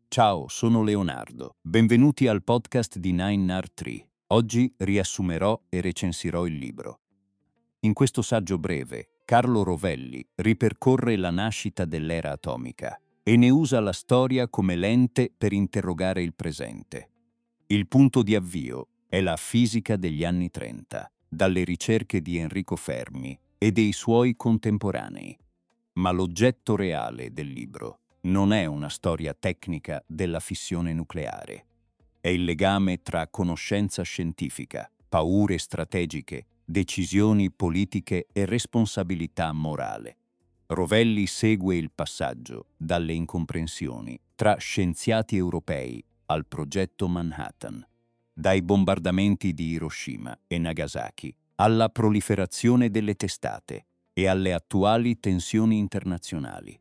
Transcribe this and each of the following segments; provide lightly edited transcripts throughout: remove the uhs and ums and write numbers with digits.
Ciao, sono Leonardo. Benvenuti al podcast di 9R3. Oggi riassumerò e recensirò il libro. In questo saggio breve, Carlo Rovelli ripercorre la nascita dell'era atomica e ne usa la storia come lente per interrogare il presente. Il punto di avvio è la fisica degli anni 30, dalle ricerche di Enrico Fermi e dei suoi contemporanei. Ma l'oggetto reale del libro non è una storia tecnica della fissione nucleare. È il legame tra conoscenza scientifica, paure strategiche, decisioni politiche e responsabilità morale. Rovelli segue il passaggio dalle incomprensioni tra scienziati europei al progetto Manhattan, dai bombardamenti di Hiroshima e Nagasaki alla proliferazione delle testate e alle attuali tensioni internazionali.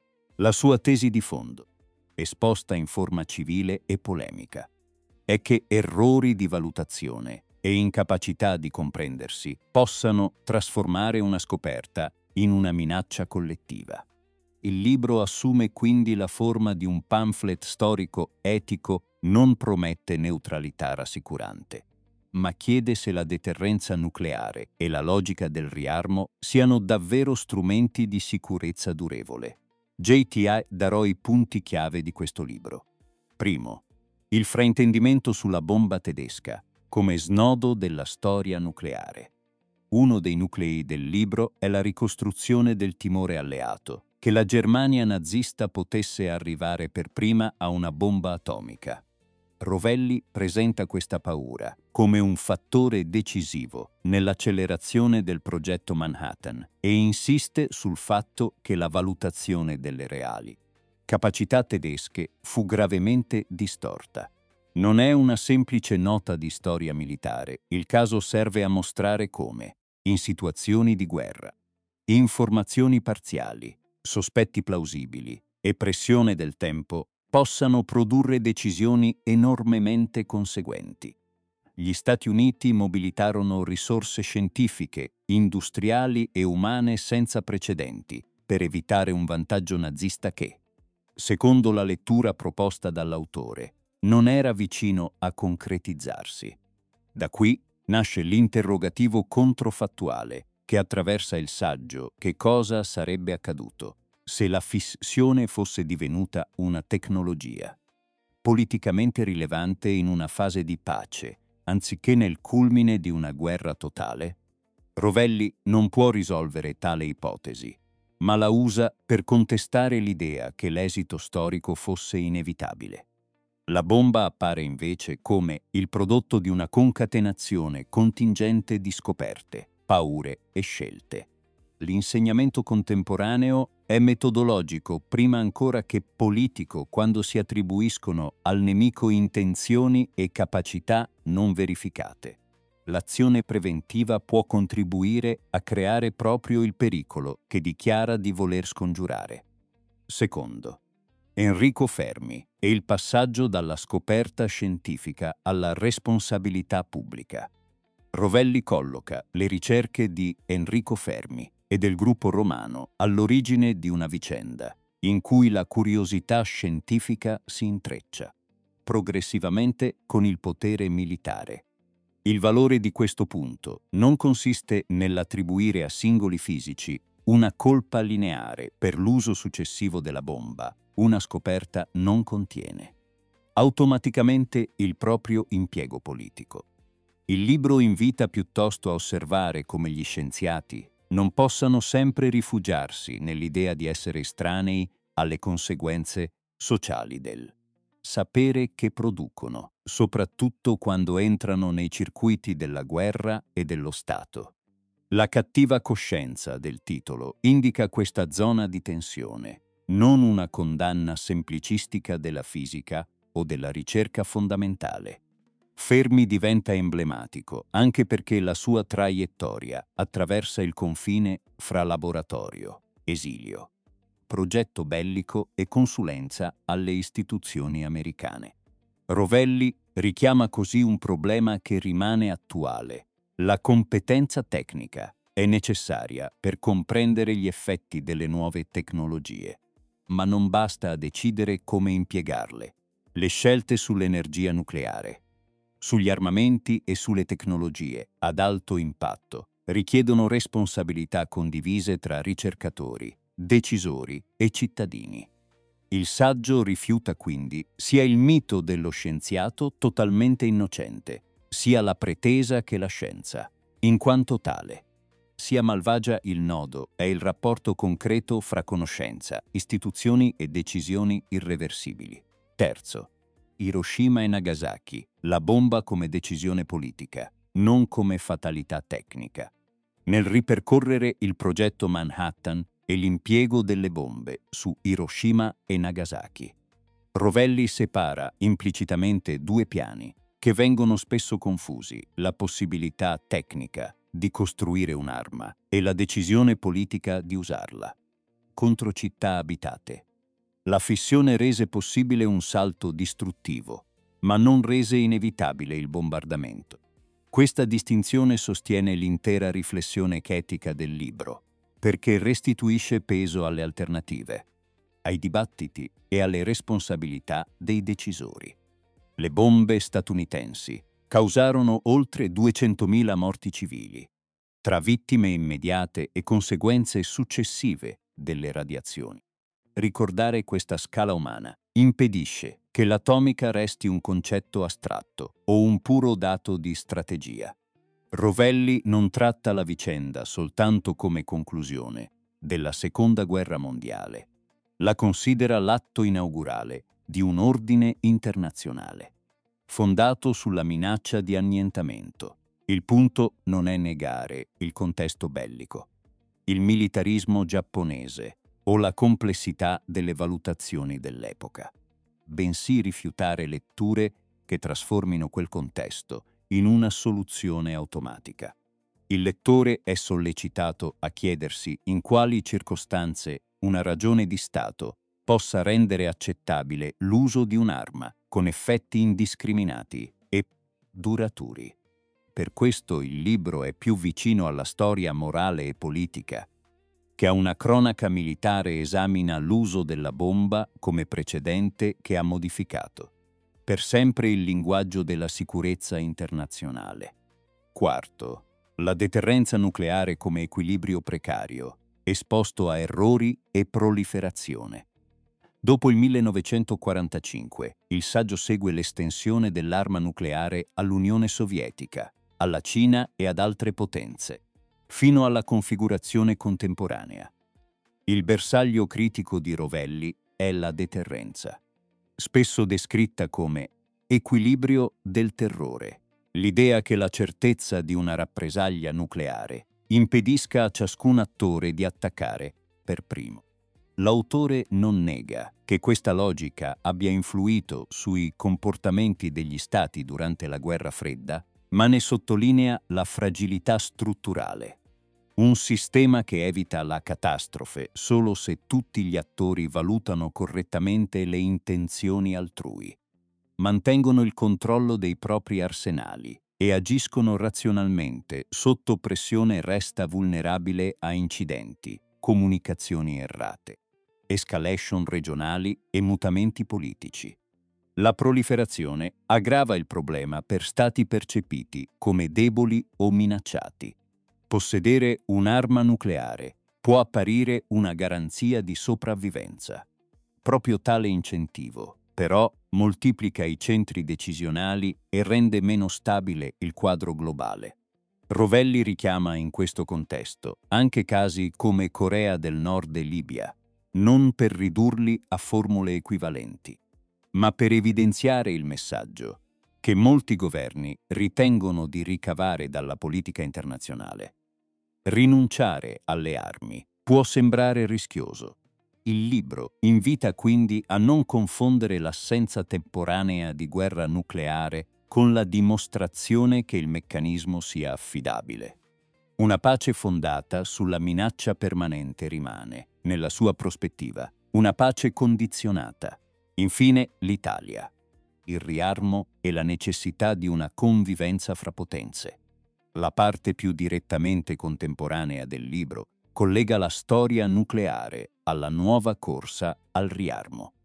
La sua tesi di fondo, esposta in forma civile e polemica, è che errori di valutazione e incapacità di comprendersi possano trasformare una scoperta in una minaccia collettiva. Il libro assume quindi la forma di un pamphlet storico-etico, non promette neutralità rassicurante, ma chiede se la deterrenza nucleare e la logica del riarmo siano davvero strumenti di sicurezza durevole. JTI darò i punti chiave di questo libro. Primo, il fraintendimento sulla bomba tedesca come snodo della storia nucleare. Uno dei nuclei del libro è la ricostruzione del timore alleato, che la Germania nazista potesse arrivare per prima a una bomba atomica. Rovelli presenta questa paura come un fattore decisivo nell'accelerazione del progetto Manhattan e insiste sul fatto che la valutazione delle reali capacità tedesche fu gravemente distorta. Non è una semplice nota di storia militare, il caso serve a mostrare come, in situazioni di guerra, informazioni parziali, sospetti plausibili e pressione del tempo possano produrre decisioni enormemente conseguenti. Gli Stati Uniti mobilitarono risorse scientifiche, industriali e umane senza precedenti per evitare un vantaggio nazista che, secondo la lettura proposta dall'autore, non era vicino a concretizzarsi. Da qui nasce l'interrogativo controfattuale che attraversa il saggio: che cosa sarebbe accaduto se la fissione fosse divenuta una tecnologia politicamente rilevante in una fase di pace, anziché nel culmine di una guerra totale? Rovelli non può risolvere tale ipotesi, ma la usa per contestare l'idea che l'esito storico fosse inevitabile. La bomba appare invece come il prodotto di una concatenazione contingente di scoperte, paure e scelte. L'insegnamento contemporaneo è metodologico prima ancora che politico quando si attribuiscono al nemico intenzioni e capacità non verificate. L'azione preventiva può contribuire a creare proprio il pericolo che dichiara di voler scongiurare. Secondo, Enrico Fermi e il passaggio dalla scoperta scientifica alla responsabilità pubblica. Rovelli colloca le ricerche di Enrico Fermi e del gruppo romano all'origine di una vicenda in cui la curiosità scientifica si intreccia progressivamente con il potere militare. Il valore di questo punto non consiste nell'attribuire a singoli fisici una colpa lineare per l'uso successivo della bomba. Una scoperta non contiene automaticamente il proprio impiego politico. Il libro invita piuttosto a osservare come gli scienziati non possano sempre rifugiarsi nell'idea di essere estranei alle conseguenze sociali del sapere che producono, soprattutto quando entrano nei circuiti della guerra e dello Stato. La cattiva coscienza del titolo indica questa zona di tensione, non una condanna semplicistica della fisica o della ricerca fondamentale. Fermi diventa emblematico anche perché la sua traiettoria attraversa il confine fra laboratorio, esilio, progetto bellico e consulenza alle istituzioni americane. Rovelli richiama così un problema che rimane attuale. La competenza tecnica è necessaria per comprendere gli effetti delle nuove tecnologie, ma non basta a decidere come impiegarle. Le scelte sull'energia nucleare, sugli armamenti e sulle tecnologie ad alto impatto richiedono responsabilità condivise tra ricercatori, decisori e cittadini. Il saggio rifiuta quindi sia il mito dello scienziato totalmente innocente, sia la pretesa che la scienza, in quanto tale, sia malvagia il nodo è il rapporto concreto fra conoscenza, istituzioni e decisioni irreversibili. Terzo, Hiroshima e Nagasaki, la bomba come decisione politica, non come fatalità tecnica. Nel ripercorrere il progetto Manhattan e l'impiego delle bombe su Hiroshima e Nagasaki, Rovelli separa implicitamente due piani che vengono spesso confusi: la possibilità tecnica di costruire un'arma e la decisione politica di usarla. Contro città abitate. La fissione rese possibile un salto distruttivo, ma non rese inevitabile il bombardamento. Questa distinzione sostiene l'intera riflessione etica del libro, perché restituisce peso alle alternative, ai dibattiti e alle responsabilità dei decisori. Le bombe statunitensi causarono oltre 200.000 morti civili, tra vittime immediate e conseguenze successive delle radiazioni. Ricordare questa scala umana impedisce che l'atomica resti un concetto astratto o un puro dato di strategia. Rovelli non tratta la vicenda soltanto come conclusione della Seconda Guerra Mondiale. La considera l'atto inaugurale di un ordine internazionale, fondato sulla minaccia di annientamento. Il punto non è negare il contesto bellico, il militarismo giapponese o la complessità delle valutazioni dell'epoca, bensì rifiutare letture che trasformino quel contesto in una soluzione automatica. Il lettore è sollecitato a chiedersi in quali circostanze una ragione di Stato possa rendere accettabile l'uso di un'arma con effetti indiscriminati e duraturi. Per questo il libro è più vicino alla storia morale e politica che a una cronaca militare esamina l'uso della bomba come precedente che ha modificato per sempre il linguaggio della sicurezza internazionale. Quarto, la deterrenza nucleare come equilibrio precario, esposto a errori e proliferazione. Dopo il 1945, il saggio segue l'estensione dell'arma nucleare all'Unione Sovietica, alla Cina e ad altre potenze, fino alla configurazione contemporanea. Il bersaglio critico di Rovelli è la deterrenza, spesso descritta come equilibrio del terrore, l'idea che la certezza di una rappresaglia nucleare impedisca a ciascun attore di attaccare per primo. L'autore non nega che questa logica abbia influito sui comportamenti degli Stati durante la Guerra Fredda, ma ne sottolinea la fragilità strutturale. Un sistema che evita la catastrofe solo se tutti gli attori valutano correttamente le intenzioni altrui, mantengono il controllo dei propri arsenali e agiscono razionalmente sotto pressione resta vulnerabile a incidenti, comunicazioni errate, escalation regionali e mutamenti politici. La proliferazione aggrava il problema per stati percepiti come deboli o minacciati. Possedere un'arma nucleare può apparire una garanzia di sopravvivenza. Proprio tale incentivo, però, moltiplica i centri decisionali e rende meno stabile il quadro globale. Rovelli richiama in questo contesto anche casi come Corea del Nord e Libia, non per ridurli a formule equivalenti, ma per evidenziare il messaggio che molti governi ritengono di ricavare dalla politica internazionale. Rinunciare alle armi può sembrare rischioso. Il libro invita quindi a non confondere l'assenza temporanea di guerra nucleare con la dimostrazione che il meccanismo sia affidabile. Una pace fondata sulla minaccia permanente rimane, nella sua prospettiva, una pace condizionata. Infine, l'Italia, il riarmo e la necessità di una convivenza fra potenze. La parte più direttamente contemporanea del libro collega la storia nucleare alla nuova corsa al riarmo.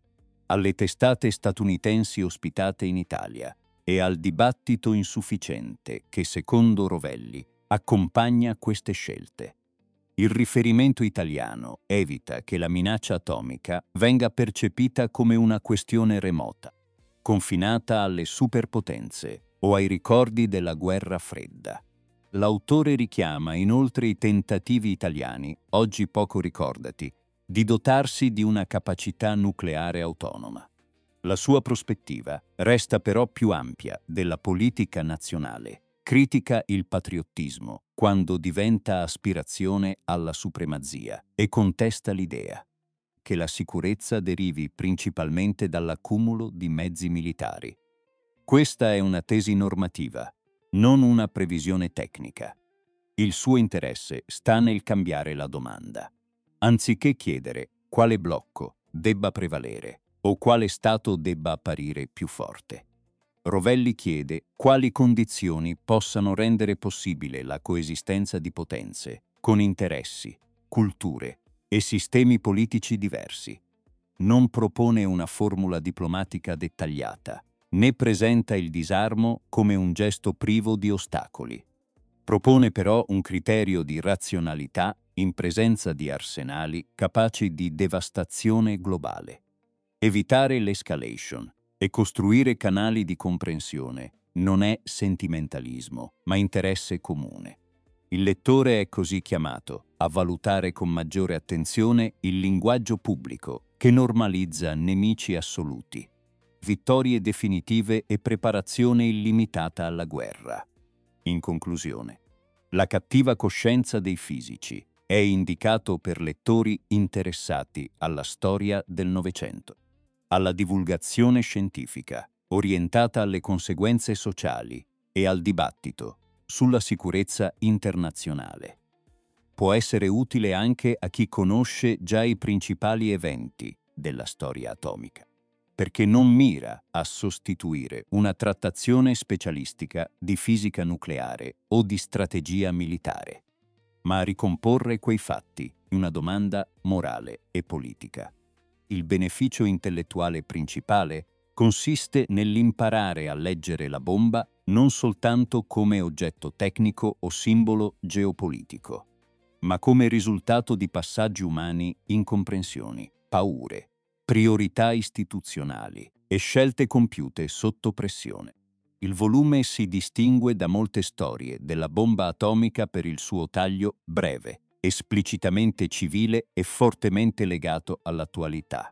alle testate statunitensi ospitate in Italia e al dibattito insufficiente che, secondo Rovelli, accompagna queste scelte. Il riferimento italiano evita che la minaccia atomica venga percepita come una questione remota, confinata alle superpotenze o ai ricordi della guerra fredda. L'autore richiama inoltre i tentativi italiani, oggi poco ricordati, di dotarsi di una capacità nucleare autonoma. La sua prospettiva resta però più ampia della politica nazionale. Critica il patriottismo quando diventa aspirazione alla supremazia e contesta l'idea che la sicurezza derivi principalmente dall'accumulo di mezzi militari. Questa è una tesi normativa, non una previsione tecnica. Il suo interesse sta nel cambiare la domanda. Anziché chiedere quale blocco debba prevalere o quale Stato debba apparire più forte, Rovelli chiede quali condizioni possano rendere possibile la coesistenza di potenze con interessi, culture e sistemi politici diversi. Non propone una formula diplomatica dettagliata, né presenta il disarmo come un gesto privo di ostacoli. Propone però un criterio di razionalità in presenza di arsenali capaci di devastazione globale. Evitare l'escalation e costruire canali di comprensione non è sentimentalismo, ma interesse comune. Il lettore è così chiamato a valutare con maggiore attenzione il linguaggio pubblico che normalizza nemici assoluti, vittorie definitive e preparazione illimitata alla guerra. In conclusione, la cattiva coscienza dei fisici è indicato per lettori interessati alla storia del Novecento, alla divulgazione scientifica, orientata alle conseguenze sociali e al dibattito sulla sicurezza internazionale. Può essere utile anche a chi conosce già i principali eventi della storia atomica, perché non mira a sostituire una trattazione specialistica di fisica nucleare o di strategia militare, ma a ricomporre quei fatti in una domanda morale e politica. Il beneficio intellettuale principale consiste nell'imparare a leggere la bomba non soltanto come oggetto tecnico o simbolo geopolitico, ma come risultato di passaggi umani, incomprensioni, paure, priorità istituzionali e scelte compiute sotto pressione. Il volume si distingue da molte storie della bomba atomica per il suo taglio breve, esplicitamente civile e fortemente legato all'attualità.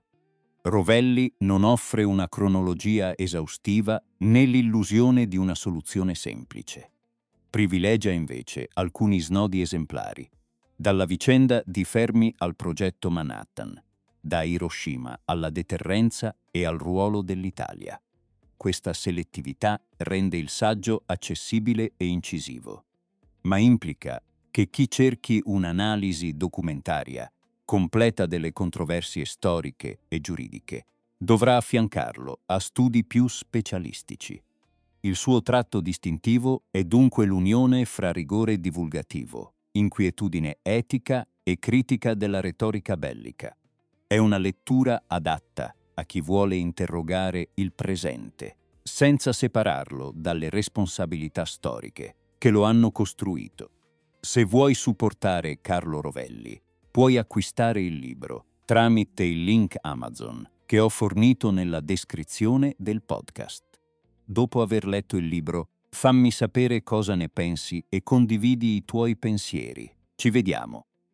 Rovelli non offre una cronologia esaustiva né l'illusione di una soluzione semplice. Privilegia invece alcuni snodi esemplari, dalla vicenda di Fermi al progetto Manhattan, da Hiroshima alla deterrenza e al ruolo dell'Italia. Questa selettività rende il saggio accessibile e incisivo, ma implica che chi cerchi un'analisi documentaria completa delle controversie storiche e giuridiche dovrà affiancarlo a studi più specialistici. Il suo tratto distintivo è dunque l'unione fra rigore divulgativo, inquietudine etica e critica della retorica bellica. È una lettura adatta a chi vuole interrogare il presente, senza separarlo dalle responsabilità storiche che lo hanno costruito. Se vuoi supportare Carlo Rovelli, puoi acquistare il libro tramite il link Amazon che ho fornito nella descrizione del podcast. Dopo aver letto il libro, fammi sapere cosa ne pensi e condividi i tuoi pensieri. Ci vediamo!